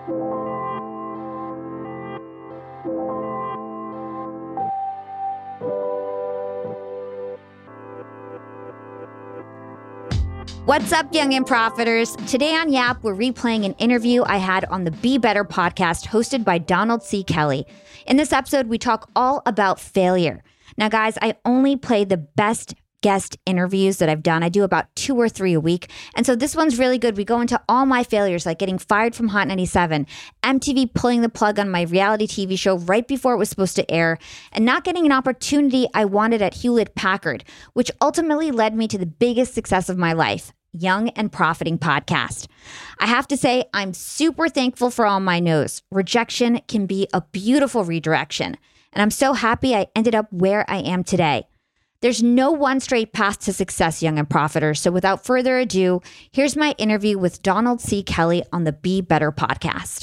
What's up, Young and Profiters? Today on Yap, we're replaying an interview I had on the Be Better podcast hosted by Donald C. Kelly. In this episode, we talk all about failure. Now, guys, I only play the best guest interviews that I've done. I do about 2 or 3 a week. And so this one's really good. We go into all my failures, like getting fired from Hot 97, MTV pulling the plug on my reality TV show right before it was supposed to air, and not getting an opportunity I wanted at Hewlett-Packard, which ultimately led me to the biggest success of my life, Young and Profiting Podcast. I have to say, I'm super thankful for all my no's. Rejection can be a beautiful redirection. And I'm so happy I ended up where I am today. There's no one straight path to success, Young and Profiters. So without further ado, here's my interview with Donald C. Kelly on the Be Better podcast.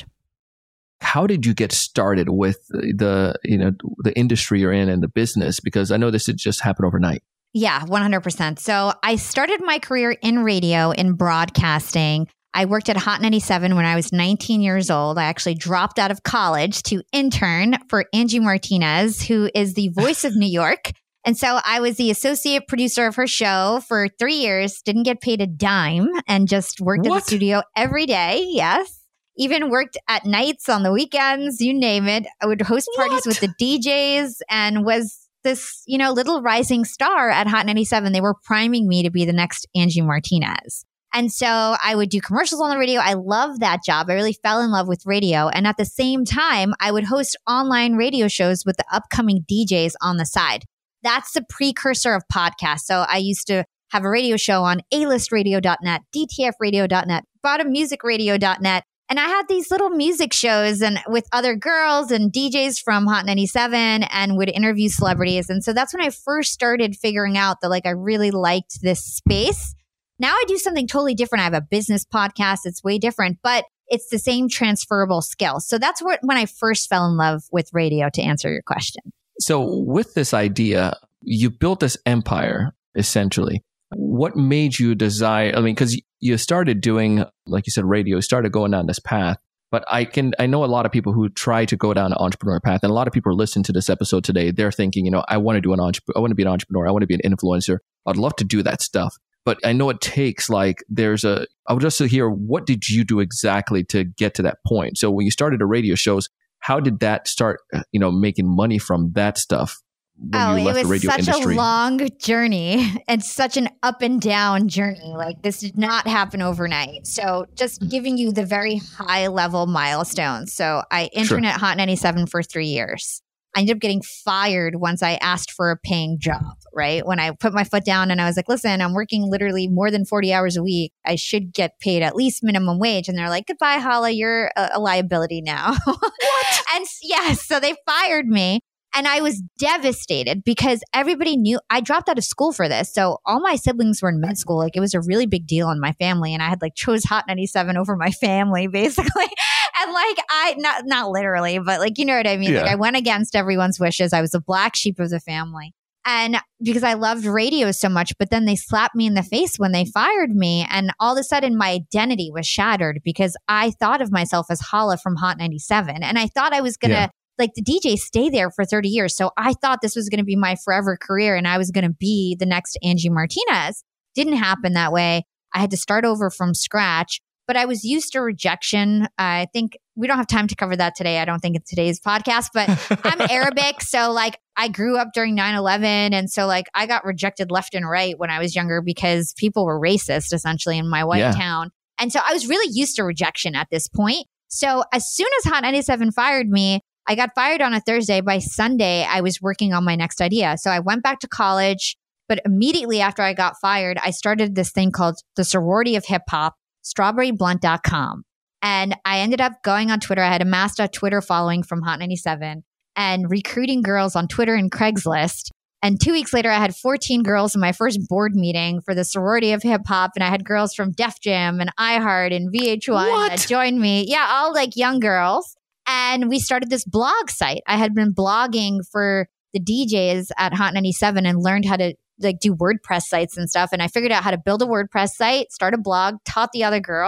How did you get started with the industry you're in and the business? Because I know this did just happen overnight. Yeah, 100%. So I started my career in radio, in broadcasting. I worked at Hot 97 when I was 19 years old. I actually dropped out of college to intern for Angie Martinez, who is the voice of New York. And so I was the associate producer of her show for 3 years, didn't get paid a dime, and just worked at the studio every day. Yes. Even worked at nights, on the weekends, you name it. I would host parties with the DJs and was this, little rising star at Hot 97. They were priming me to be the next Angie Martinez. And so I would do commercials on the radio. I loved that job. I really fell in love with radio. And at the same time, I would host online radio shows with the upcoming DJs on the side. That's the precursor of podcasts. So I used to have a radio show on alistradio.net, dtfradio.net, bottommusicradio.net. And I had these little music shows and with other girls and DJs from Hot 97 and would interview celebrities. And so that's when I first started figuring out that I really liked this space. Now I do something totally different. I have a business podcast. It's way different, but it's the same transferable skill. So that's when I first fell in love with radio, to answer your question. So with this idea, you built this empire, essentially. What made you desire, because you started doing, like you said, radio, started going down this path. But I know a lot of people who try to go down an entrepreneur path, and a lot of people listen to this episode today. They're thinking, I want to be an entrepreneur. I want to be an influencer. I'd love to do that stuff. But I know it takes I would just hear, what did you do exactly to get to that point? So when you started the radio shows, how did that start, making money from that stuff? When you left the radio industry? It was such a long journey and such an up and down journey. This did not happen overnight. So just giving you the very high level milestones. So I interned at Hot 97 for 3 years. I ended up getting fired once I asked for a paying job, right? When I put my foot down and I was like, listen, I'm working literally more than 40 hours a week. I should get paid at least minimum wage. And they're like, goodbye, Hala, you're a liability now. What? And yes, so they fired me. And I was devastated because everybody knew I dropped out of school for this. So all my siblings were in med school. It was a really big deal in my family. And I had chose Hot 97 over my family, basically. And I, not literally, but you know what I mean? Yeah. I went against everyone's wishes. I was the black sheep of the family. And because I loved radio so much, but then they slapped me in the face when they fired me. And all of a sudden my identity was shattered because I thought of myself as Hala from Hot 97. And I thought I was going to, the DJ stay there for 30 years. So I thought this was going to be my forever career and I was going to be the next Angie Martinez. Didn't happen that way. I had to start over from scratch, but I was used to rejection. I think we don't have time to cover that today. I don't think in today's podcast, but I'm Arabic. So I grew up during 9/11. And so I got rejected left and right when I was younger because people were racist essentially in my white town. And so I was really used to rejection at this point. So as soon as Hot 97 fired me, I got fired on a Thursday. By Sunday, I was working on my next idea. So I went back to college, but immediately after I got fired, I started this thing called the Sorority of Hip Hop, strawberryblunt.com. And I ended up going on Twitter. I had amassed a Twitter following from Hot 97 and recruiting girls on Twitter and Craigslist. And 2 weeks later, I had 14 girls in my first board meeting for the Sorority of Hip Hop. And I had girls from Def Jam and iHeart and VH1 that joined me. Yeah, all young girls. And we started this blog site. I had been blogging for the DJs at Hot 97 and learned how to do WordPress sites and stuff. And I figured out how to build a WordPress site, start a blog, taught the other girls.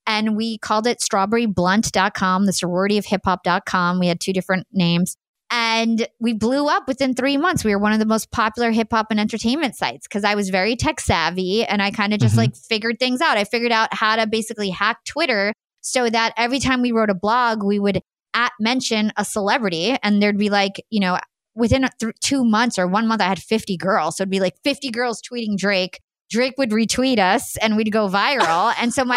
And we called it strawberryblunt.com, the sorority of hip-hop.com. We had 2 different names. And we blew up within 3 months. We were one of the most popular hip hop and entertainment sites because I was very tech savvy and I kind of just like figured things out. I figured out how to basically hack Twitter so that every time we wrote a blog, we would mention a celebrity and there'd be like, within 2 months or 1 month, I had 50 girls. So it'd be like 50 girls tweeting Drake. Drake would retweet us and we'd go viral. And so my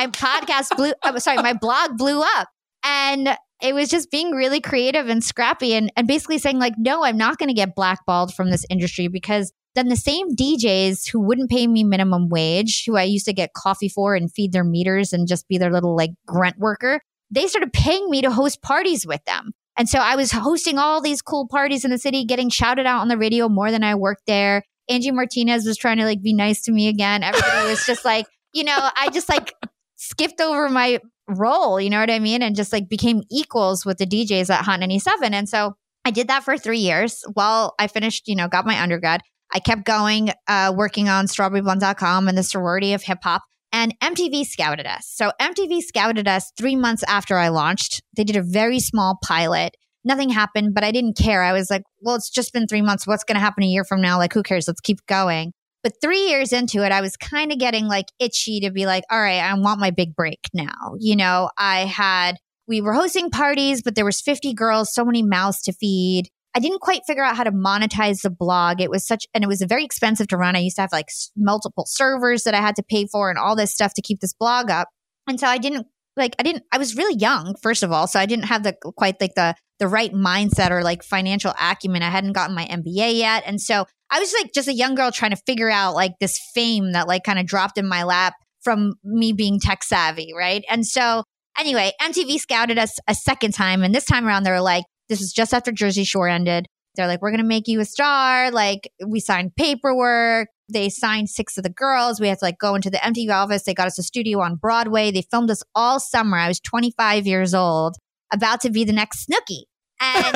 my blog blew up. And it was just being really creative and scrappy and basically saying like, no, I'm not going to get blackballed from this industry because then the same DJs who wouldn't pay me minimum wage, who I used to get coffee for and feed their meters and just be their little like grunt worker, they started paying me to host parties with them. And so I was hosting all these cool parties in the city, getting shouted out on the radio more than I worked there. Angie Martinez was trying to like be nice to me again. Everybody was just like, I just like skipped over my role, you know what I mean? And just like became equals with the DJs at Hot 97. And so I did that for 3 years while I finished, got my undergrad. I kept going, working on strawberryblunt.com and the sorority of hip hop. And MTV scouted us. So MTV scouted us 3 months after I launched. They did a very small pilot. Nothing happened, but I didn't care. I was like, well, it's just been 3 months. What's going to happen a year from now? Like, who cares? Let's keep going. But 3 years into it, I was kind of getting like itchy to be like, all right, I want my big break now. We were hosting parties, but there was 50 girls, so many mouths to feed. I didn't quite figure out how to monetize the blog. It was very expensive to run. I used to have like multiple servers that I had to pay for and all this stuff to keep this blog up. And so I was really young, first of all. So I didn't have the right mindset or like financial acumen. I hadn't gotten my MBA yet. And so I was like just a young girl trying to figure out like this fame that like kind of dropped in my lap from me being tech savvy. Right. And so anyway, MTV scouted us a second time. And this time around, they were like, this was just after Jersey Shore ended. They're like, we're going to make you a star. Like we signed paperwork. They signed 6 of the girls. We had to like go into the MTV office. They got us a studio on Broadway. They filmed us all summer. I was 25 years old, about to be the next Snooki. And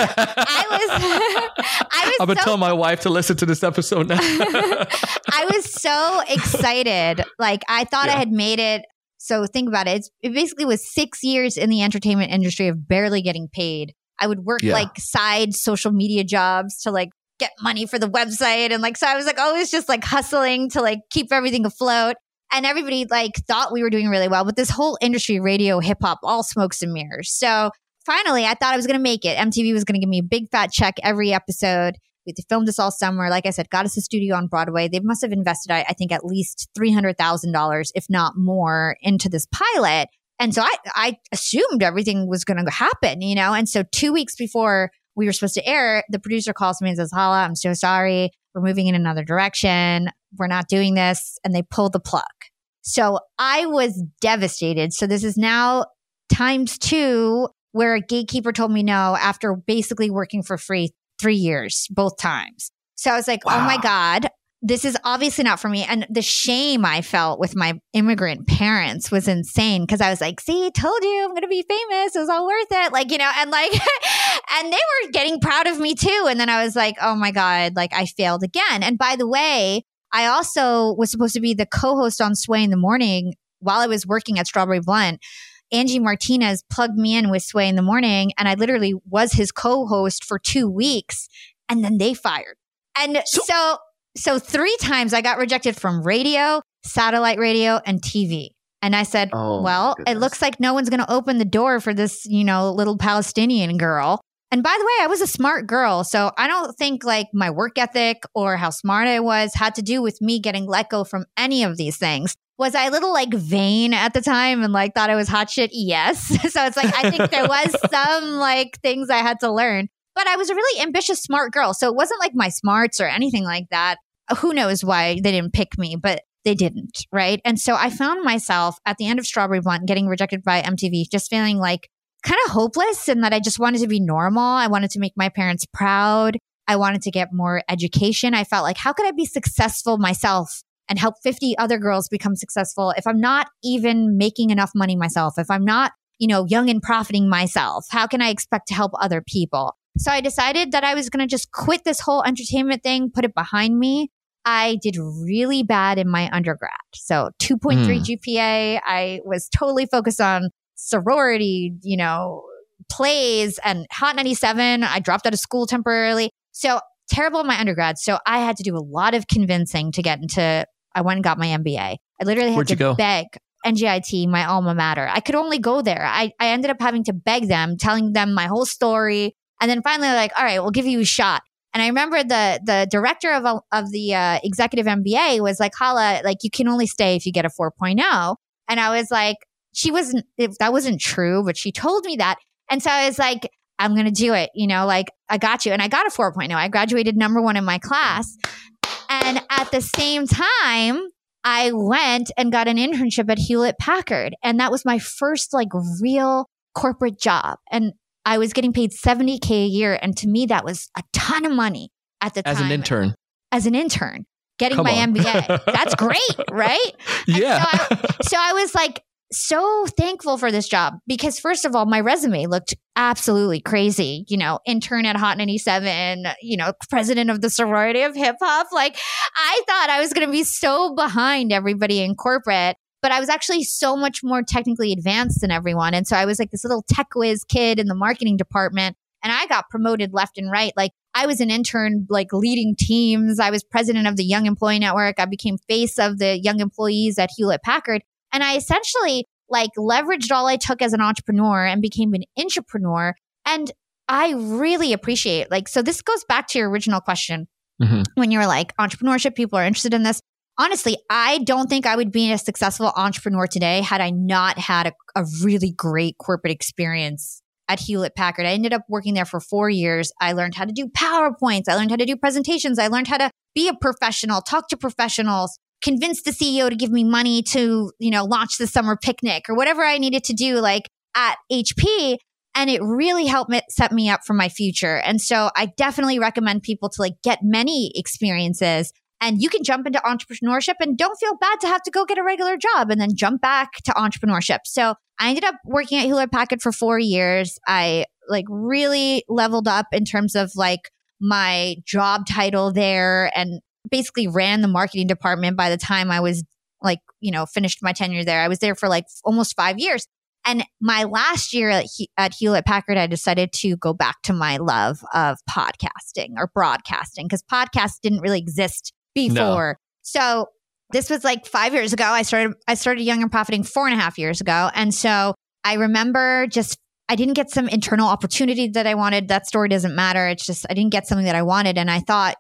I'm going to tell my wife to listen to this episode now. I was so excited. Like I thought I had made it. So think about it. It basically was 6 years in the entertainment industry of barely getting paid. I would work like side social media jobs to like get money for the website. And like, so I was like always just like hustling to like keep everything afloat. And everybody like thought we were doing really well. But this whole industry, radio, hip hop, all smokes and mirrors. So finally, I thought I was going to make it. MTV was going to give me a big fat check every episode. We filmed this all summer. Like I said, got us a studio on Broadway. They must have invested, I think, at least $300,000, if not more, into this pilot. And so I assumed everything was going to happen, And so 2 weeks before we were supposed to air, the producer calls me and says, Hala, I'm so sorry. We're moving in another direction. We're not doing this. And they pulled the plug. So I was devastated. So this is now times 2 where a gatekeeper told me no after basically working for free 3 years, both times. So I was like, wow. Oh my God, this is obviously not for me. And the shame I felt with my immigrant parents was insane because I was like, see, told you I'm going to be famous. It was all worth it. Like, and they were getting proud of me too. And then I was like, oh my God, like I failed again. And by the way, I also was supposed to be the co-host on Sway in the Morning while I was working at Strawberry Blunt. Angie Martinez plugged me in with Sway in the Morning, and I literally was his co-host for 2 weeks, and then they fired. And so 3 times I got rejected from radio, satellite radio, and TV. And I said, it looks like no one's going to open the door for this, little Palestinian girl. And by the way, I was a smart girl. So I don't think like my work ethic or how smart I was had to do with me getting let go from any of these things. Was I a little like vain at the time and like thought I was hot shit? Yes. So it's like, I think there was some like things I had to learn, but I was a really ambitious, smart girl. So it wasn't like my smarts or anything like that. Who knows why they didn't pick me, but they didn't. Right. And so I found myself at the end of Strawberry Blunt getting rejected by MTV, just feeling like kind of hopeless and that I just wanted to be normal. I wanted to make my parents proud. I wanted to get more education. I felt like, how could I be successful myself and help 50 other girls become successful if I'm not even making enough money myself? If I'm not, young and profiting myself, how can I expect to help other people? So I decided that I was going to just quit this whole entertainment thing, put it behind me. I did really bad in my undergrad. So 2.3 GPA. I was totally focused on sorority, plays and Hot 97. I dropped out of school temporarily. So terrible in my undergrad. So I had to do a lot of convincing to get into, I went and got my MBA. I literally had to beg NGIT, my alma mater. I could only go there. I ended up having to beg them, telling them my whole story. And then finally like, all right, we'll give you a shot. And I remember the director of the executive MBA was like, Hala, like you can only stay if you get a 4.0. And I was like, that wasn't true, but she told me that. And so I was like, I'm going to do it. Like I got you. And I got a 4.0. I graduated number 1 in my class. And at the same time, I went and got an internship at Hewlett Packard. And that was my first like real corporate job. And I was getting paid $70K a year. And to me, that was a ton of money at the time. As an intern. Getting my MBA. That's great, right? Yeah. So I was like so thankful for this job because first of all, my resume looked absolutely crazy. Intern at Hot 97, president of the sorority of hip hop. Like I thought I was going to be so behind everybody in corporate. But I was actually so much more technically advanced than everyone. And so I was like this little tech whiz kid in the marketing department. And I got promoted left and right. Like I was an intern, like leading teams. I was president of the Young Employee Network. I became face of the young employees at Hewlett Packard. And I essentially like leveraged all I took as an entrepreneur and became an intrapreneur. And I really appreciate so this goes back to your original question when you were like entrepreneurship, people are interested in this. Honestly, I don't think I would be a successful entrepreneur today had I not had a really great corporate experience at Hewlett Packard. I ended up working there for 4 years. I learned how to do PowerPoints. I learned how to do presentations. I learned how to be a professional, talk to professionals, convince the CEO to give me money to, launch the summer picnic or whatever I needed to do like at HP. And it really helped set me up for my future. And so I definitely recommend people to like get many experiences. And you can jump into entrepreneurship and don't feel bad to have to go get a regular job and then jump back to entrepreneurship. So I ended up working at Hewlett Packard for 4 years. I like really leveled up in terms of like my job title there and basically ran the marketing department by the time I was like, finished my tenure there. I was there for like almost 5 years. And my last year at Hewlett Packard, I decided to go back to my love of podcasting or broadcasting because podcasts didn't really exist before. No. So this was like 5 years ago. I started Young and Profiting 4.5 years ago. And so I remember I didn't get some internal opportunity that I wanted. That story doesn't matter. It's just, I didn't get something that I wanted. And I thought,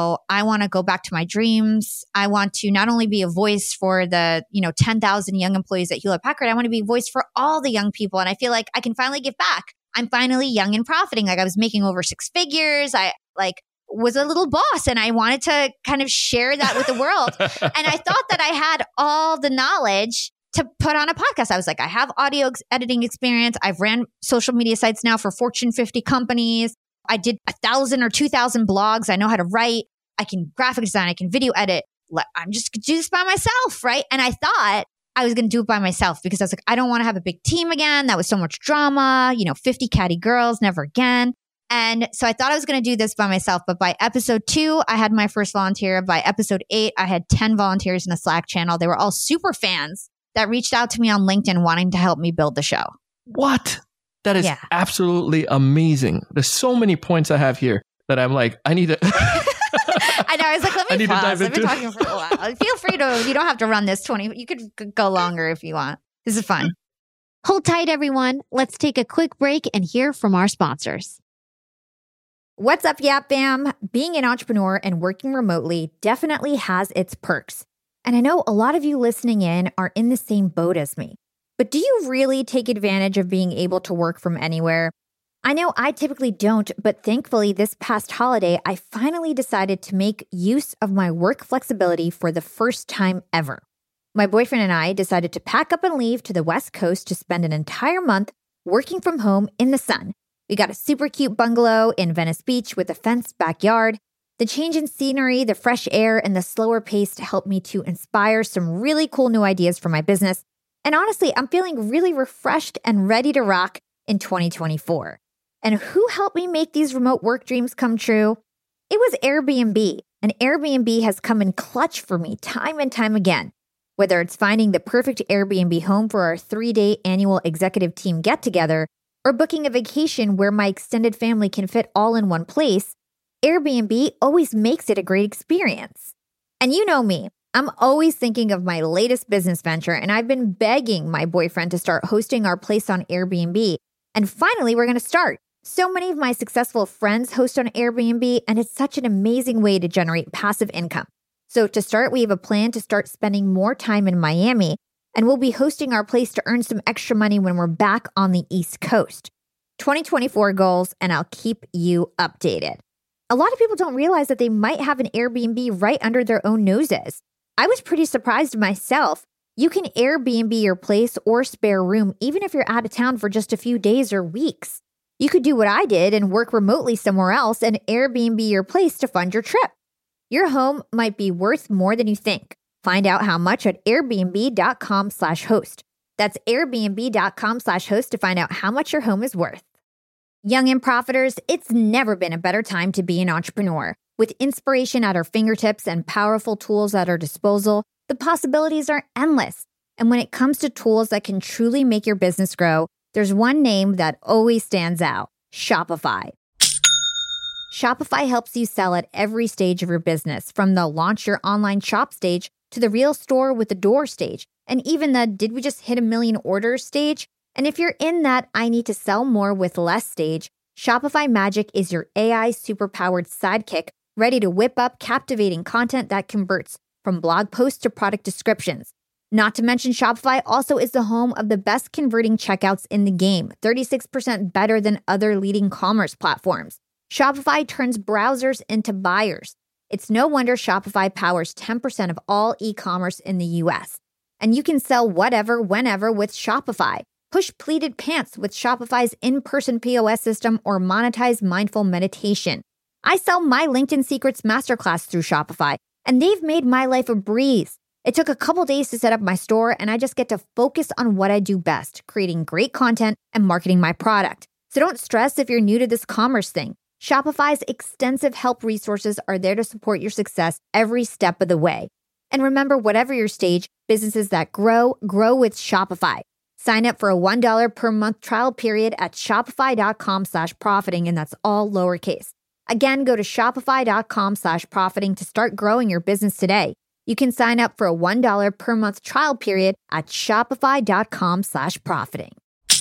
I want to go back to my dreams. I want to not only be a voice for the, 10,000 young employees at Hewlett Packard, I want to be a voice for all the young people. And I feel like I can finally give back. I'm finally young and profiting. Like I was making over 6 figures. I was a little boss and I wanted to kind of share that with the world. And I thought that I had all the knowledge to put on a podcast. I was like, I have audio editing experience. I've ran social media sites now for Fortune 50 companies. I did 1,000 or 2,000 blogs. I know how to write. I can graphic design. I can video edit. I'm just going to do this by myself, right? And I thought I was going to do it by myself because I was like, I don't want to have a big team again. That was so much drama, 50 catty girls, never again. And so I thought I was going to do this by myself. But by episode 2, I had my first volunteer. By episode 8, I had 10 volunteers in a Slack channel. They were all super fans that reached out to me on LinkedIn wanting to help me build the show. What? That is absolutely amazing. There's so many points I have here that I'm like, I need to... I know. I was like, let me pause. I've been talking for a while. Feel free to, you don't have to run this 20. You could go longer if you want. This is fun. Hold tight, everyone. Let's take a quick break and hear from our sponsors. What's up, Yap Bam? Being an entrepreneur and working remotely definitely has its perks. And I know a lot of you listening in are in the same boat as me. But do you really take advantage of being able to work from anywhere? I know I typically don't, but thankfully this past holiday, I finally decided to make use of my work flexibility for the first time ever. My boyfriend and I decided to pack up and leave to the West Coast to spend an entire month working from home in the sun. We got a super cute bungalow in Venice Beach with a fenced backyard. The change in scenery, the fresh air, and the slower pace helped me to inspire some really cool new ideas for my business. And honestly, I'm feeling really refreshed and ready to rock in 2024. And who helped me make these remote work dreams come true? It was Airbnb. and Airbnb has come in clutch for me time and time again. Whether it's finding the perfect Airbnb home for our 3-day annual executive team get-together or booking a vacation where my extended family can fit all in one place, Airbnb always makes it a great experience. And you know me, I'm always thinking of my latest business venture, and I've been begging my boyfriend to start hosting our place on Airbnb. And finally, we're going to start. So many of my successful friends host on Airbnb, and it's such an amazing way to generate passive income. So to start, we have a plan to start spending more time in Miami, and we'll be hosting our place to earn some extra money when we're back on the East Coast. 2024 goals, and I'll keep you updated. A lot of people don't realize that they might have an Airbnb right under their own noses. I was pretty surprised myself. You can Airbnb your place or spare room even if you're out of town for just a few days or weeks. You could do what I did and work remotely somewhere else and Airbnb your place to fund your trip. Your home might be worth more than you think. Find out how much at airbnb.com/host. That's airbnb.com/host to find out how much your home is worth. Young and profiters, it's never been a better time to be an entrepreneur. With inspiration at our fingertips and powerful tools at our disposal, the possibilities are endless. And when it comes to tools that can truly make your business grow, there's one name that always stands out: Shopify. Shopify helps you sell at every stage of your business, from the launch your online shop stage to the real store with the door stage, and even the did we just hit 1 million orders stage? And if you're in that I need to sell more with less stage, Shopify Magic is your AI superpowered sidekick, ready to whip up captivating content that converts from blog posts to product descriptions. Not to mention, Shopify also is the home of the best converting checkouts in the game, 36% better than other leading commerce platforms. Shopify turns browsers into buyers. It's no wonder Shopify powers 10% of all e-commerce in the US. And you can sell whatever, whenever with Shopify. Push pleated pants with Shopify's in-person POS system or monetize mindful meditation. I sell my LinkedIn Secrets Masterclass through Shopify, and they've made my life a breeze. It took a couple days to set up my store, and I just get to focus on what I do best, creating great content and marketing my product. So don't stress if you're new to this commerce thing. Shopify's extensive help resources are there to support your success every step of the way. And remember, whatever your stage, businesses that grow with Shopify. Sign up for a $1 per month trial period at shopify.com/profiting, and that's all lowercase. Again, go to shopify.com/profiting to start growing your business today. You can sign up for a $1 per month trial period at shopify.com/profiting.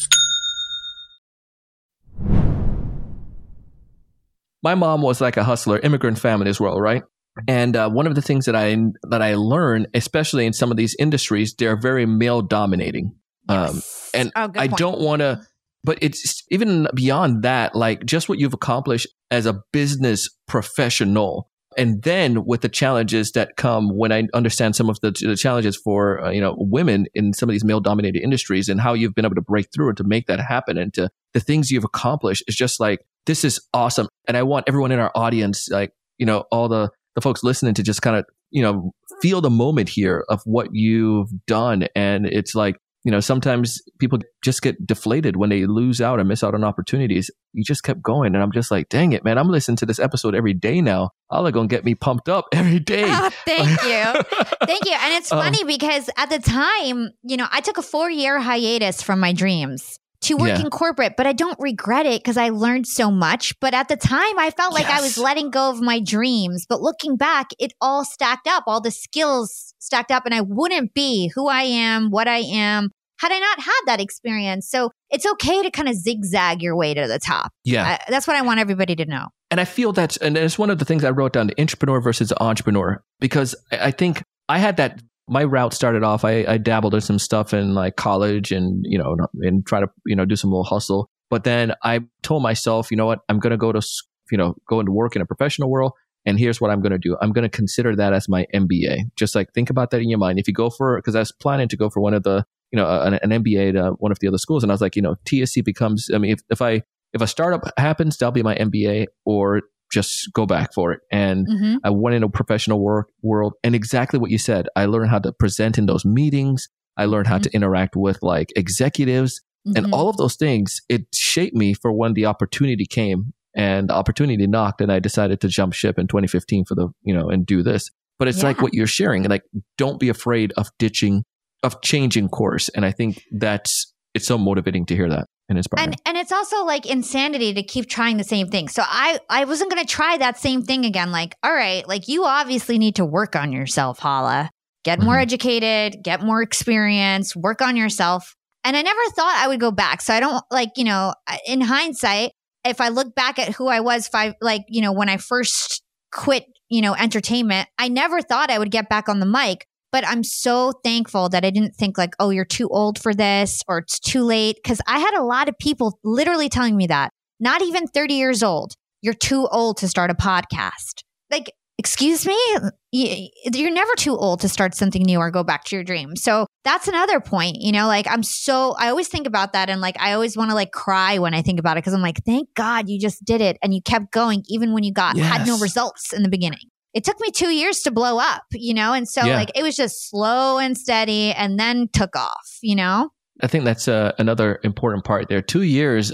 My mom was like a hustler, immigrant family as well, right? And one of the things that I learned, especially in some of these industries, they're very male dominating. And I don't want to, but it's even beyond that, like just what you've accomplished as a business professional. And then with the challenges that come when I understand some of the challenges for women in some of these male dominated industries and how you've been able to break through and to make that happen and to the things you've accomplished, is just like, this is awesome. And I want everyone in our audience, like, all the folks listening, to just kind of, feel the moment here of what you've done. And it's like, sometimes people just get deflated when they lose out and miss out on opportunities. You just kept going. And I'm just like, dang it, man, I'm listening to this episode every day now. All are going to get me pumped up every day. Thank you. Thank you. And it's funny because at the time, I took a 4-year hiatus from my dreams to work in corporate, but I don't regret it because I learned so much. But at the time, I felt like I was letting go of my dreams. But looking back, it all stacked up. All the skills stacked up, and I wouldn't be who I am, what I am, had I not had that experience. So it's okay to kind of zigzag your way to the top. Yeah. That's what I want everybody to know. And I feel and it's one of the things I wrote down, the intrapreneur versus the entrepreneur, because I think I had that. My route started off, I dabbled in some stuff in like college and, and try to, do some little hustle. But then I told myself, you know what, I'm going to go to, go into work in a professional world. And here's what I'm going to do. I'm going to consider that as my MBA. Just like think about that in your mind. If you go because I was planning to go for one of the, an MBA to one of the other schools. And I was like, TSC becomes, if a startup happens, that'll be my MBA, or just go back for it. And I went into a professional world. And exactly what you said, I learned how to present in those meetings. I learned how to interact with like executives and all of those things. It shaped me for when the opportunity came and the opportunity knocked, and I decided to jump ship in 2015 for the, and do this. But it's like what you're sharing, like, don't be afraid of changing course. And I think it's so motivating to hear that and inspiring. And it's also like insanity to keep trying the same thing. So I wasn't going to try that same thing again. Like, all right, like, you obviously need to work on yourself, Hala. Get more educated, get more experience, work on yourself. And I never thought I would go back. So I don't in hindsight, if I look back at who I was when I first quit, entertainment, I never thought I would get back on the mic. But I'm so thankful that I didn't think like, oh, you're too old for this or it's too late. Because I had a lot of people literally telling me that, not even 30 years old, you're too old to start a podcast. Like, excuse me? You're never too old to start something new or go back to your dream. So that's another point, like I always think about that. And like, I always want to like cry when I think about it. Cause I'm like, thank God you just did it. And you kept going even when you had no results in the beginning. It took me 2 years to blow up, And so like, it was just slow and steady and then took off, I think that's another important part there. 2 years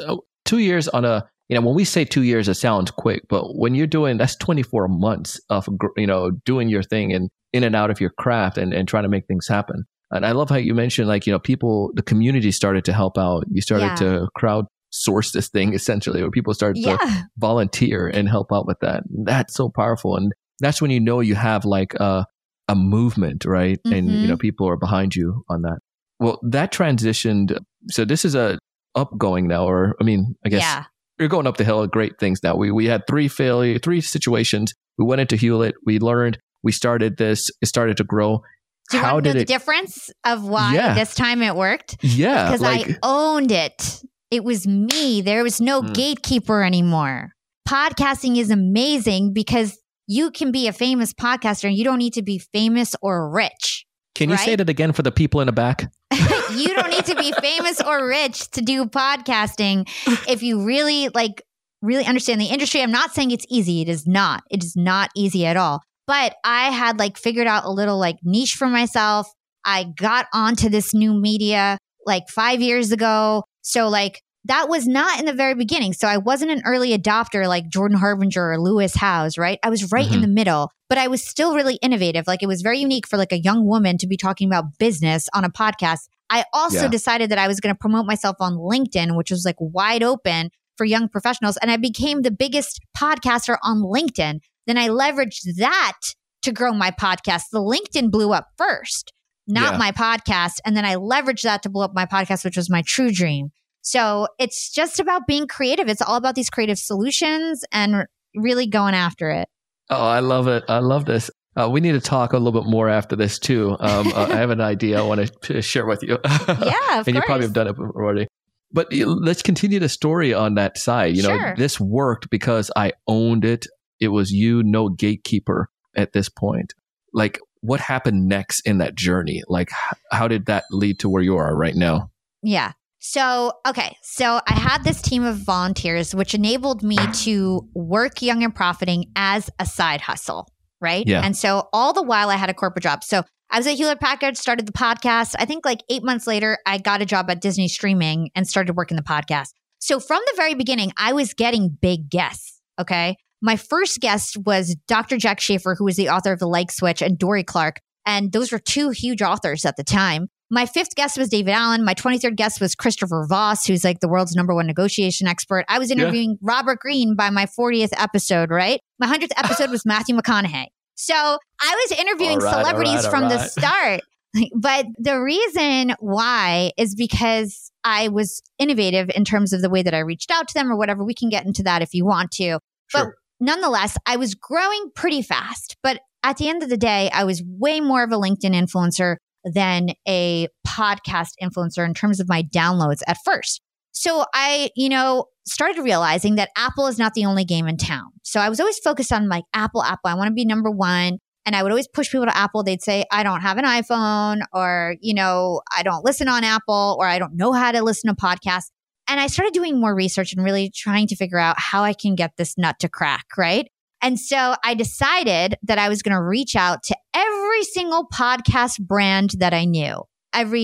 on a, when we say 2 years, it sounds quick, but when you're doing, that's 24 months of, doing your thing and in and out of your craft and trying to make things happen. And I love how you mentioned, like, people, the community started to help out. You started to crowdsource this thing essentially, where people started to volunteer and help out with that. That's so powerful. And that's when you have like a movement, right? And, people are behind you on that. Well, that transitioned. So this is a upgoing now, I guess you're going up the hill of great things now. We had three situations. We went into Hewlett. We learned. We started this. It started to grow. Do you want to know the difference of why this time it worked? Yeah. Because I owned it. It was me. There was no gatekeeper anymore. Podcasting is amazing because you can be a famous podcaster and you don't need to be famous or rich. Can you say that again for the people in the back? You don't need to be famous or rich to do podcasting. If you really understand the industry, I'm not saying it's easy. It is not. It is not easy at all. But I had figured out a little niche for myself. I got onto this new media 5 years ago. So that was not in the very beginning. So I wasn't an early adopter like Jordan Harbinger or Lewis Howes, right? I was right in the middle, but I was still really innovative. It was very unique for a young woman to be talking about business on a podcast. I also decided that I was going to promote myself on LinkedIn, which was wide open for young professionals. And I became the biggest podcaster on LinkedIn. Then I leveraged that to grow my podcast. The LinkedIn blew up first, not my podcast. And then I leveraged that to blow up my podcast, which was my true dream. So it's just about being creative. It's all about these creative solutions and really going after it. Oh, I love it. I love this. We need to talk a little bit more after this too. I have an idea I want to share with you. Yeah, of course. And you probably have done it already. But let's continue the story on that side. Sure. This worked because I owned it. It was you, no gatekeeper at this point. What happened next in that journey? How did that lead to where you are right now? Yeah. So I had this team of volunteers, which enabled me to work Young and Profiting as a side hustle, right? Yeah. And so all the while I had a corporate job. So I was at Hewlett Packard, started the podcast. I think 8 months later, I got a job at Disney Streaming and started working the podcast. So from the very beginning, I was getting big guests, okay? My first guest was Dr. Jack Schaefer, who was the author of The Like Switch, and Dorie Clark. And those were two huge authors at the time. My fifth guest was David Allen. My 23rd guest was Christopher Voss, who's the world's #1 negotiation expert. I was interviewing Robert Greene by my 40th episode, right? My 100th episode was Matthew McConaughey. So I was interviewing celebrities from the start. But the reason why is because I was innovative in terms of the way that I reached out to them or whatever. We can get into that if you want to. Sure. But nonetheless, I was growing pretty fast. But at the end of the day, I was way more of a LinkedIn influencer than a podcast influencer in terms of my downloads at first. So I, started realizing that Apple is not the only game in town. So I was always focused on Apple. I want to be #1. And I would always push people to Apple. They'd say, I don't have an iPhone, or, I don't listen on Apple, or I don't know how to listen to podcasts. And I started doing more research and really trying to figure out how I can get this nut to crack, right? And so I decided that I was going to reach out to every single podcast brand that I knew, every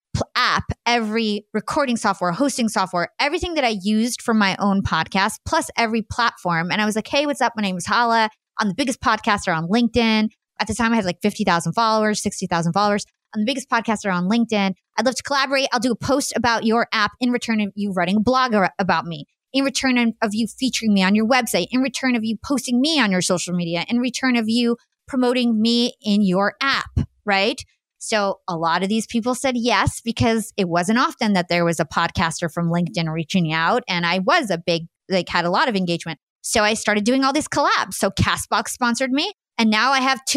app, every recording software, hosting software, everything that I used for my own podcast, plus every platform. And I was like, hey, what's up? My name is Hala. I'm the biggest podcaster on LinkedIn. At the time, I had like 50,000 followers, 60,000 followers. I'm the biggest podcaster on LinkedIn. I'd love to collaborate. I'll do a post about your app in return of you writing a blog about me, in return of you featuring me on your website, in return of you posting me on your social media, in return of you promoting me in your app, right? So a lot of these people said yes, because it wasn't often that there was a podcaster from LinkedIn reaching out. And I was had a lot of engagement. So I started doing all these collabs. So Castbox sponsored me. And now I have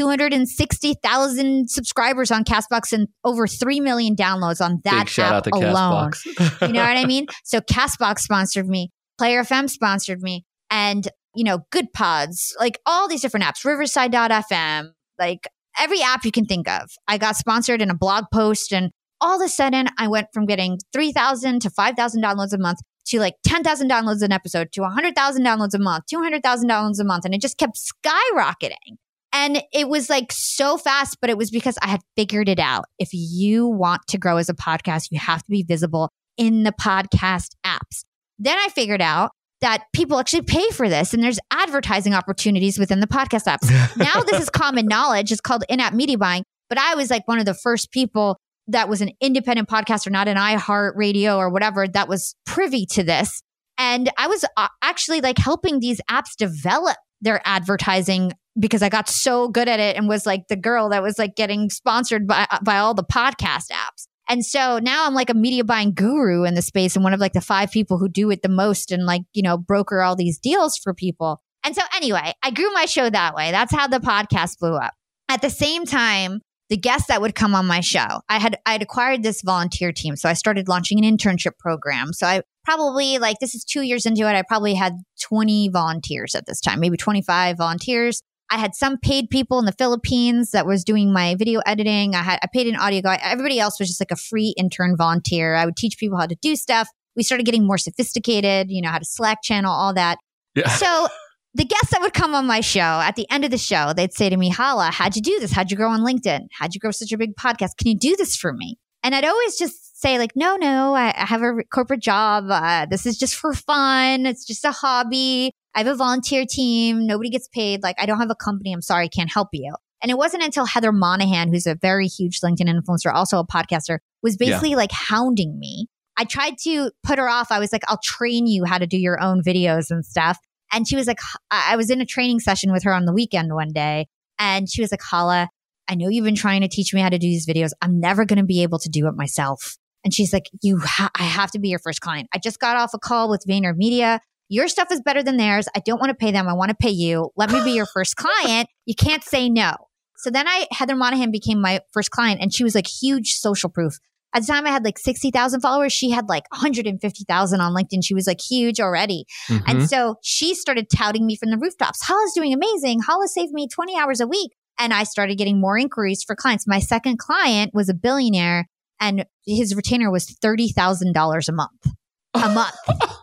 260,000 subscribers on Castbox and over 3 million downloads on that Big shout app out to alone. Castbox. You know what I mean? So Castbox sponsored me. Player FM sponsored me. And, Good Pods, like all these different apps, Riverside.fm, like every app you can think of. I got sponsored in a blog post, and all of a sudden I went from getting 3,000 to 5,000 downloads a month to like 10,000 downloads an episode to 100,000 downloads a month, 200,000 downloads a month. And it just kept skyrocketing. And it was like so fast, but it was because I had figured it out. If you want to grow as a podcast, you have to be visible in the podcast apps. Then I figured out that people actually pay for this, and there's advertising opportunities within the podcast apps. Now this is common knowledge. It's called in-app media buying. But I was like one of the first people that was an independent podcaster, not an iHeartRadio or whatever, that was privy to this. And I was actually like helping these apps develop their advertising, because I got so good at it and was like the girl that was like getting sponsored by all the podcast apps. And so now I'm like a media buying guru in the space, and one of like the 5 people who do it the most, and like, broker all these deals for people. And so anyway, I grew my show that way. That's how the podcast blew up. At the same time, the guests that would come on my show, I'd acquired this volunteer team. So I started launching an internship program. So I probably, like, this is 2 years into it, I probably had 20 volunteers at this time, maybe 25 volunteers. I had some paid people in the Philippines that was doing my video editing. I paid an audio guy. Everybody else was just like a free intern volunteer. I would teach people how to do stuff. We started getting more sophisticated, how to Slack channel, all that. Yeah. So the guests that would come on my show, at the end of the show, they'd say to me, Hala, how'd you do this? How'd you grow on LinkedIn? How'd you grow such a big podcast? Can you do this for me? And I'd always just say like, no, I have a corporate job. This is just for fun. It's just a hobby. I have a volunteer team. Nobody gets paid. Like, I don't have a company. I'm sorry. I can't help you. And it wasn't until Heather Monahan, who's a very huge LinkedIn influencer, also a podcaster, was basically like hounding me. I tried to put her off. I was like, I'll train you how to do your own videos and stuff. And she was like, I was in a training session with her on the weekend one day. And she was like, Hala, I know you've been trying to teach me how to do these videos. I'm never going to be able to do it myself. And she's like, I have to be your first client. I just got off a call with VaynerMedia. Your stuff is better than theirs. I don't want to pay them. I want to pay you. Let me be your first client. You can't say no. So then Heather Monahan became my first client, and she was like huge social proof. At the time I had like 60,000 followers. She had like 150,000 on LinkedIn. She was like huge already. Mm-hmm. And so she started touting me from the rooftops. Hala's doing amazing. Hala saved me 20 hours a week. And I started getting more inquiries for clients. My second client was a billionaire, and his retainer was $30,000 a month. A month.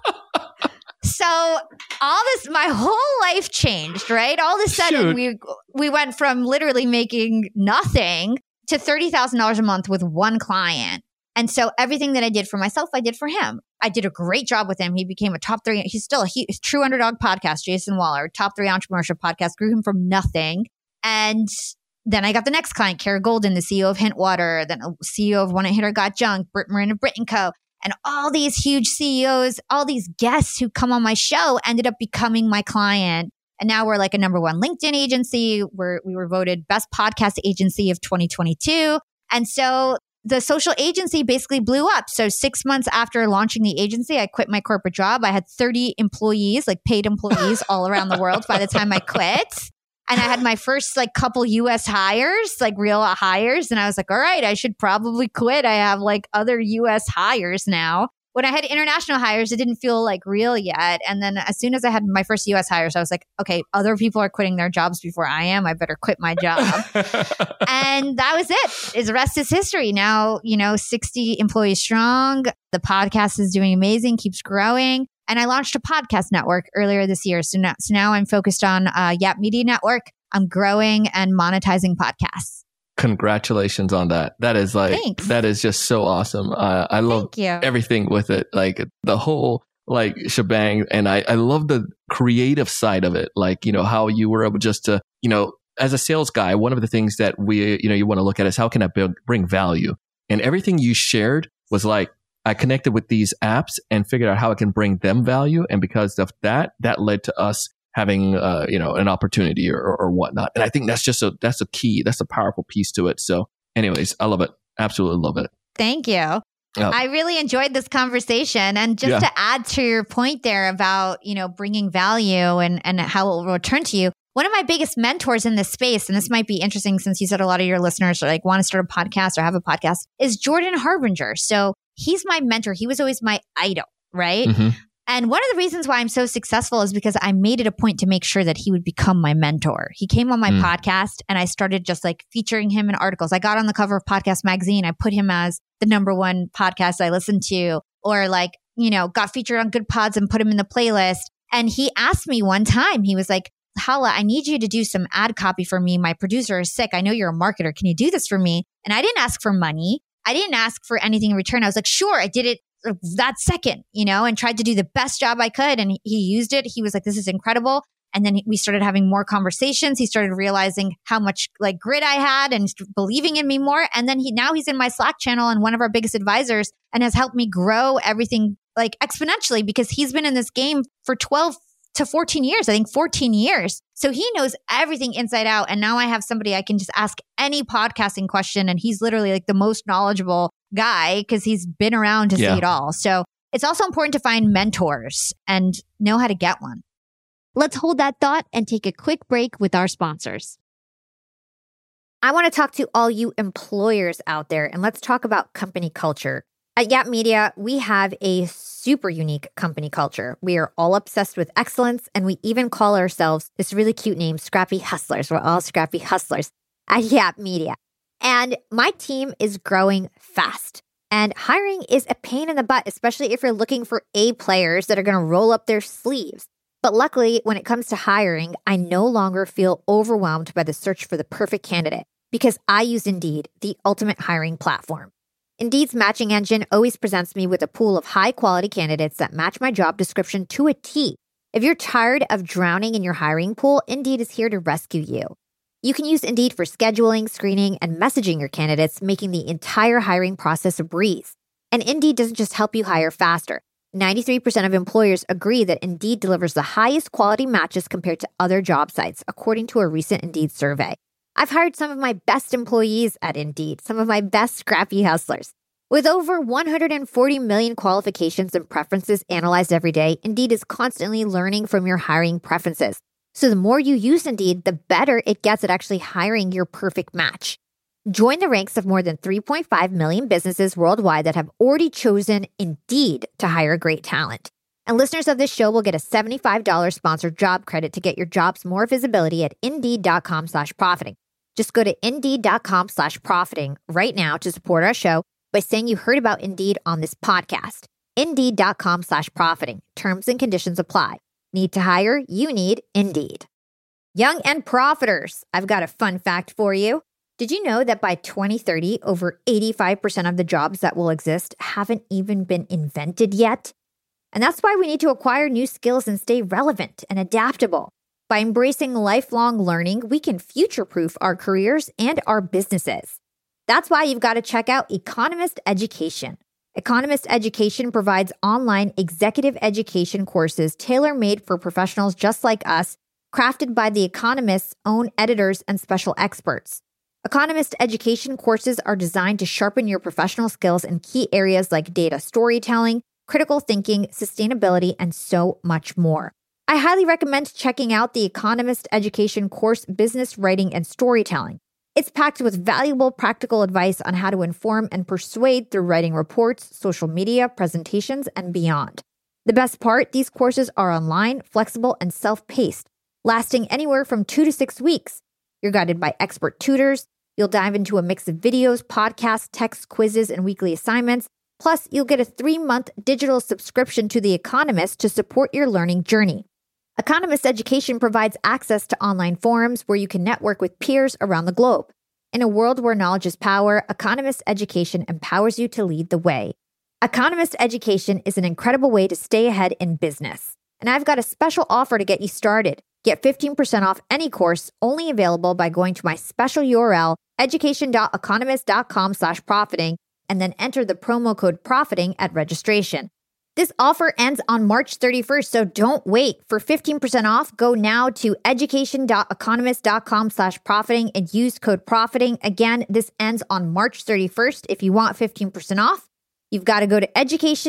So all this, my whole life changed, right? All of a sudden, we went from literally making nothing to $30,000 a month with one client. And so everything that I did for myself, I did for him. I did a great job with him. He became a top 3. He's still a true underdog podcast, Jason Waller, top 3 entrepreneurship podcast, grew him from nothing. And then I got the next client, Kara Golden, the CEO of Hintwater, then CEO of One It Hitter Got Junk, Britt Marin of Brit & Co. And all these huge CEOs, all these guests who come on my show ended up becoming my client. And now we're like a #1 LinkedIn agency. We were voted best podcast agency of 2022. And so the social agency basically blew up. So 6 months after launching the agency, I quit my corporate job. I had 30 employees, like paid employees all around the world by the time I quit. And I had my first like couple US hires, like real hires. And I was like, all right, I should probably quit. I have like other US hires now. When I had international hires, it didn't feel like real yet. And then as soon as I had my first US hires, I was like, okay, other people are quitting their jobs before I am. I better quit my job. And that was it. The rest is history. Now, 60 employees strong. The podcast is doing amazing, keeps growing. And I launched a podcast network earlier this year. So now I'm focused on Yap Media Network. I'm growing and monetizing podcasts. Congratulations on that. That is like, Thanks. that is just so awesome. I love Thank you. everything with it, like the whole like shebang. And I love the creative side of it. Like, how you were able just to, as a sales guy, one of the things that you want to look at is how can I bring value? And everything you shared was like, I connected with these apps and figured out how I can bring them value. And because of that led to us having, an opportunity or whatnot. And I think that's a key. That's a powerful piece to it. So anyways, I love it. Absolutely love it. Thank you. I really enjoyed this conversation. And just to add to your point there about, bringing value and how it will return to you. One of my biggest mentors in this space, and this might be interesting since you said a lot of your listeners are like want to start a podcast or have a podcast, is Jordan Harbinger. So he's my mentor. He was always my idol, right? Mm-hmm. And one of the reasons why I'm so successful is because I made it a point to make sure that he would become my mentor. He came on my podcast and I started just like featuring him in articles. I got on the cover of Podcast Magazine. I put him as the #1 podcast I listened to, or like, got featured on Good Pods and put him in the playlist. And he asked me one time, he was like, Hala, I need you to do some ad copy for me. My producer is sick. I know you're a marketer. Can you do this for me? And I didn't ask for money. I didn't ask for anything in return. I was like, sure. I did it that second, and tried to do the best job I could. And he used it. He was like, this is incredible. And then we started having more conversations. He started realizing how much like grit I had and believing in me more. And then now he's in my Slack channel and one of our biggest advisors and has helped me grow everything like exponentially because he's been in this game for 12 to 14 years, I think 14 years. So he knows everything inside out. And now I have somebody I can just ask any podcasting question. And he's literally like the most knowledgeable guy because he's been around to see it all. So it's also important to find mentors and know how to get one. Let's hold that thought and take a quick break with our sponsors. I want to talk to all you employers out there and let's talk about company culture. At Yap Media, we have a super unique company culture. We are all obsessed with excellence, and we even call ourselves this really cute name, Scrappy Hustlers. We're all Scrappy Hustlers at Yap Media. And my team is growing fast. And hiring is a pain in the butt, especially if you're looking for A players that are going to roll up their sleeves. But luckily, when it comes to hiring, I no longer feel overwhelmed by the search for the perfect candidate because I use Indeed, the ultimate hiring platform. Indeed's matching engine always presents me with a pool of high-quality candidates that match my job description to a T. If you're tired of drowning in your hiring pool, Indeed is here to rescue you. You can use Indeed for scheduling, screening, and messaging your candidates, making the entire hiring process a breeze. And Indeed doesn't just help you hire faster. 93% of employers agree that Indeed delivers the highest quality matches compared to other job sites, according to a recent Indeed survey. I've hired some of my best employees at Indeed, some of my best scrappy hustlers. With over 140 million qualifications and preferences analyzed every day, Indeed is constantly learning from your hiring preferences. So the more you use Indeed, the better it gets at actually hiring your perfect match. Join the ranks of more than 3.5 million businesses worldwide that have already chosen Indeed to hire great talent. And listeners of this show will get a $75 sponsored job credit to get your jobs more visibility at Indeed.com/profiting. Just go to Indeed.com/profiting right now to support our show by saying you heard about Indeed on this podcast. Indeed.com/profiting. Terms and conditions apply. Need to hire? You need Indeed. Young and profiters, I've got a fun fact for you. Did you know that by 2030, over 85% of the jobs that will exist haven't even been invented yet? And that's why we need to acquire new skills and stay relevant and adaptable. By embracing lifelong learning, we can future-proof our careers and our businesses. That's why you've got to check out Economist Education. Economist Education provides online executive education courses tailor-made for professionals just like us, crafted by The Economist's own editors and special experts. Economist Education courses are designed to sharpen your professional skills in key areas like data storytelling, critical thinking, sustainability, and so much more. I highly recommend checking out the Economist Education course, Business Writing and Storytelling. It's packed with valuable practical advice on how to inform and persuade through writing reports, social media, presentations, and beyond. The best part, these courses are online, flexible, and self-paced, lasting anywhere from 2 to 6 weeks. You're guided by expert tutors. You'll dive into a mix of videos, podcasts, texts, quizzes, and weekly assignments. Plus, you'll get a 3-month digital subscription to The Economist to support your learning journey. Economist Education provides access to online forums where you can network with peers around the globe. In a world where knowledge is power, Economist Education empowers you to lead the way. Economist Education is an incredible way to stay ahead in business. And I've got a special offer to get you started. Get 15% off any course, only available by going to my special URL, education.economist.com/profiting, and then enter the promo code profiting at registration. This offer ends on March 31st, so don't wait. For 15% off, go now to education.economist.com/profiting and use code profiting. Again, this ends on March 31st. If you want 15% off, you've got to go to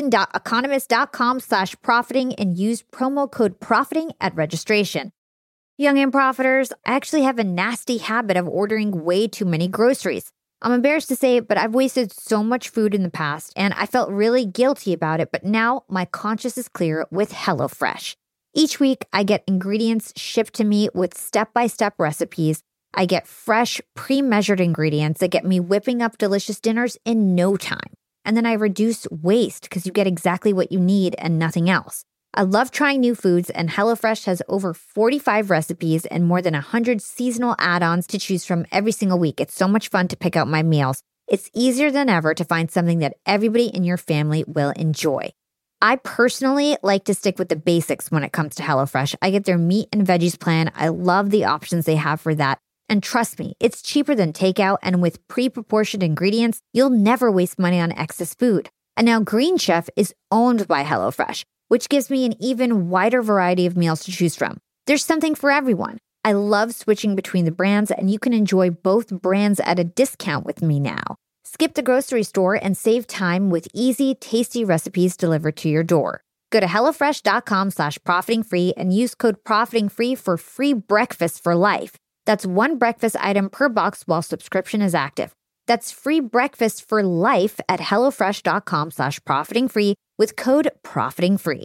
education.economist.com/profiting and use promo code profiting at registration. Young and profiters, I actually have a nasty habit of ordering way too many groceries. I'm embarrassed to say it, but I've wasted so much food in the past, and I felt really guilty about it, but now my conscience is clear with HelloFresh. Each week, I get ingredients shipped to me with step-by-step recipes. I get fresh, pre-measured ingredients that get me whipping up delicious dinners in no time. And then I reduce waste because you get exactly what you need and nothing else. I love trying new foods, and HelloFresh has over 45 recipes and more than 100 seasonal add-ons to choose from every single week. It's so much fun to pick out my meals. It's easier than ever to find something that everybody in your family will enjoy. I personally like to stick with the basics when it comes to HelloFresh. I get their meat and veggies plan. I love the options they have for that. And trust me, it's cheaper than takeout, and with pre-proportioned ingredients, you'll never waste money on excess food. And now Green Chef is owned by HelloFresh, which gives me an even wider variety of meals to choose from. There's something for everyone. I love switching between the brands, and you can enjoy both brands at a discount with me now. Skip the grocery store and save time with easy, tasty recipes delivered to your door. Go to HelloFresh.com/profitingfree and use code profitingfree for free breakfast for life. That's one breakfast item per box while subscription is active. That's free breakfast for life at HelloFresh.com/profitingfree with code profitingfree.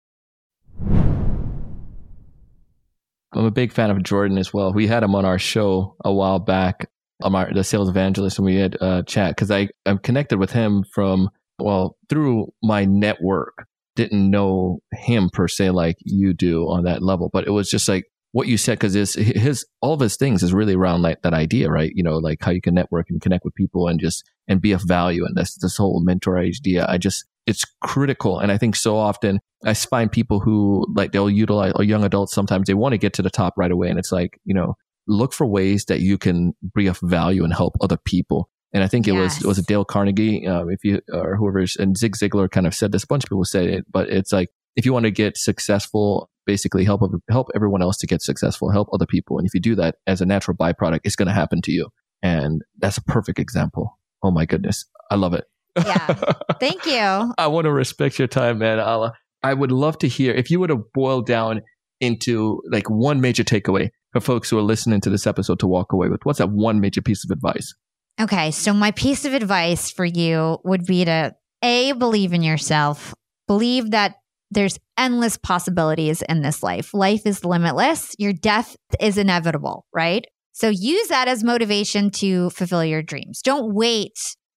I'm a big fan of Jordan as well. We had him on our show a while back, the sales evangelist, and we had a chat because I'm connected with him through my network. Didn't know him per se like you do on that level, but it was just like what you said, because all of his things is really around like that idea, right? You know, like how you can network and connect with people and be of value. And that's this whole mentor idea. It's critical. And I think so often I find people who like they'll utilize, or young adults, sometimes they want to get to the top right away. And it's like, you know, look for ways that you can bring of value and help other people. And I think it was Dale Carnegie, or whoever, and Zig Ziglar kind of said this. A bunch of people say it, but it's like, if you want to get successful, basically help everyone else to get successful, help other people. And if you do that as a natural byproduct, it's going to happen to you. And that's a perfect example. Oh my goodness. I love it. Yeah. Thank you. I want to respect your time, man. I would love to hear if you were to boil down into like one major takeaway for folks who are listening to this episode to walk away with. What's that one major piece of advice? Okay. So my piece of advice for you would be to believe in yourself. Believe that there's endless possibilities in this life. Life is limitless. Your death is inevitable, right? So use that as motivation to fulfill your dreams. Don't wait,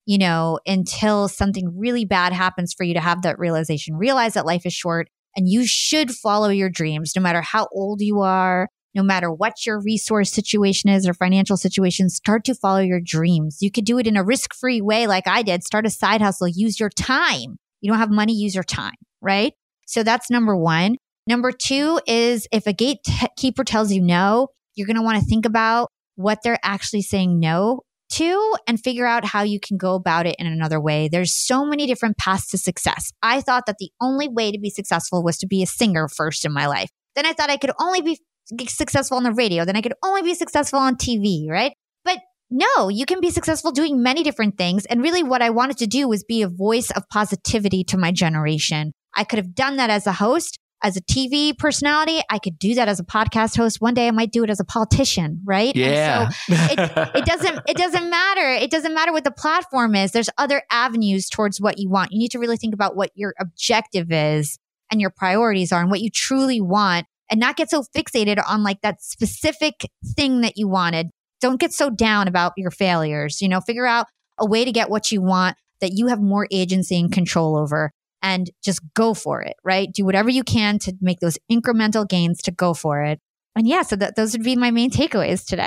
until something really bad happens for you to have that realization. Realize that life is short and you should follow your dreams, no matter how old you are, no matter what your resource situation is or financial situation. Start to follow your dreams. You could do it in a risk-free way like I did. Start a side hustle. Use your time. You don't have money, use your time, right? So that's number one. Number two is if a gatekeeper tells you no, you're going to want to think about what they're actually saying no to and figure out how you can go about it in another way. There's so many different paths to success. I thought that the only way to be successful was to be a singer first in my life. Then I thought I could only be successful on the radio. Then I could only be successful on TV, right? But no, you can be successful doing many different things. And really what I wanted to do was be a voice of positivity to my generation. I could have done that as a host, as a TV personality. I could do that as a podcast host. One day I might do it as a politician, right? Yeah. And so it doesn't matter. It doesn't matter what the platform is. There's other avenues towards what you want. You need to really think about what your objective is and your priorities are and what you truly want, and not get so fixated on like that specific thing that you wanted. Don't get so down about your failures. Figure out a way to get what you want that you have more agency and control over. And just go for it, right? Do whatever you can to make those incremental gains to go for it. And yeah, so those would be my main takeaways today.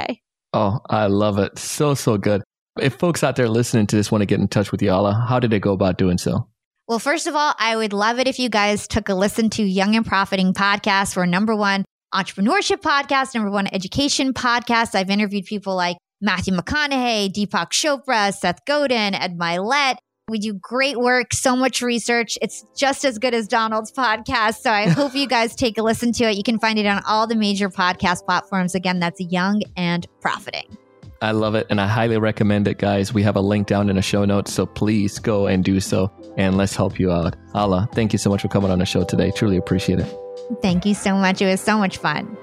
Oh, I love it. So, so good. If folks out there listening to this want to get in touch with you, Ala, how did they go about doing so? Well, first of all, I would love it if you guys took a listen to Young and Profiting podcast. We're #1 entrepreneurship podcast, #1 education podcast. I've interviewed people like Matthew McConaughey, Deepak Chopra, Seth Godin, Ed Milet. We do great work, so much research. It's just as good as Donald's podcast. So I hope you guys take a listen to it. You can find it on all the major podcast platforms. Again, that's Young and Profiting. I love it. And I highly recommend it, guys. We have a link down in the show notes. So please go and do so. And let's help you out. Ala, thank you so much for coming on the show today. Truly appreciate it. Thank you so much. It was so much fun.